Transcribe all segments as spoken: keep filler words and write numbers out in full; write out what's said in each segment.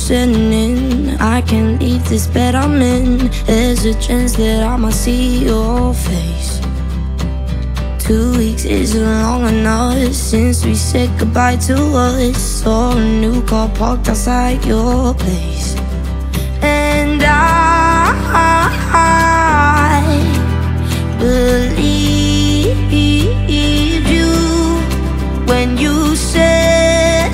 setting in. I can't leave this bed I'm in. There's a chance that I might see your face. Two weeks isn't long enough since we said goodbye to us. Saw a new car parked outside your place, and I, I believed you when you said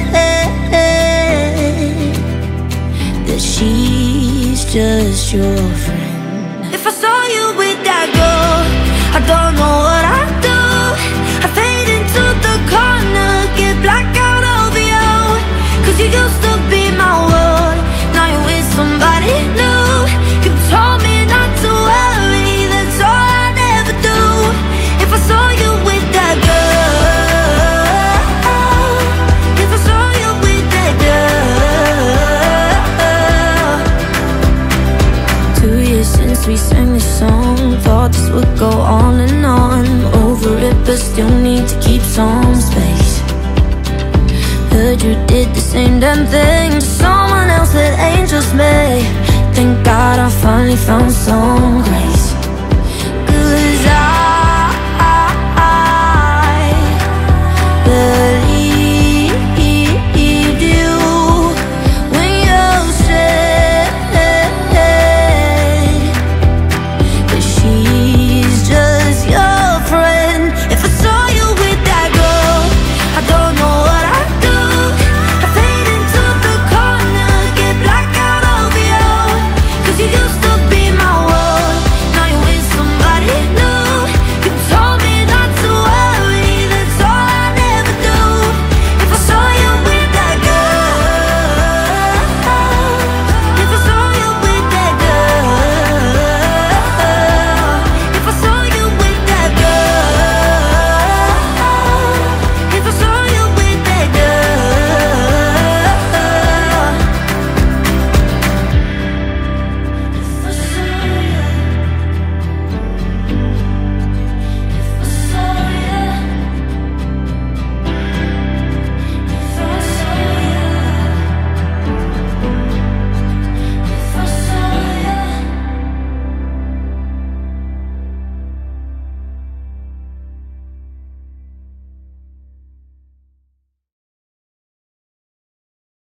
that she's just your friend. If I saw you with that girl, I don't know what I'd do. I fade into the corner, get blacked out over you. Cause you used to be my world, now you're with somebody new. You told me not to worry, that's all I'd ever do. If I saw you with that girl, if I saw you with that girl. Two years since we sang this song, thought this would go on and on. Over it, but still need to keep some space. Heard you did the same damn thing to someone else that ain't just me. Thank God I finally found some grace.